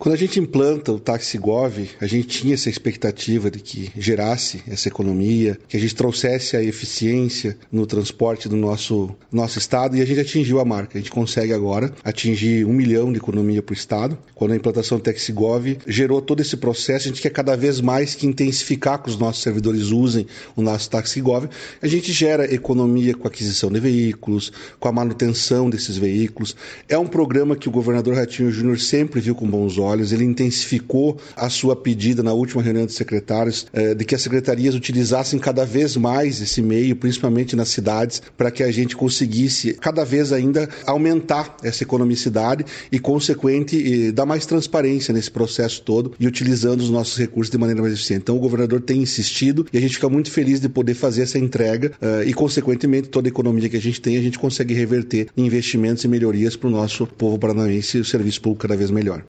Quando a gente implanta o TaxiGov, a gente tinha essa expectativa de que gerasse essa economia, que a gente trouxesse a eficiência no transporte do nosso estado, e a gente atingiu a marca. A gente consegue agora atingir 1 milhão de economia para o estado. Quando a implantação do TaxiGov gerou todo esse processo, a gente quer cada vez mais que intensificar que os nossos servidores usem o nosso TaxiGov. A gente gera economia com a aquisição de veículos, com a manutenção desses veículos. É um programa que o governador Ratinho Júnior sempre viu com bons olhos. Ele intensificou a sua pedida na última reunião de secretários de que as secretarias utilizassem cada vez mais esse meio, principalmente nas cidades, para que a gente conseguisse cada vez ainda aumentar essa economicidade e, consequente, dar mais transparência nesse processo todo e utilizando os nossos recursos de maneira mais eficiente. Então, o governador tem insistido e a gente fica muito feliz de poder fazer essa entrega e, consequentemente, toda a economia que a gente consegue reverter em investimentos e melhorias para o nosso povo paranaense e o serviço público cada vez melhor.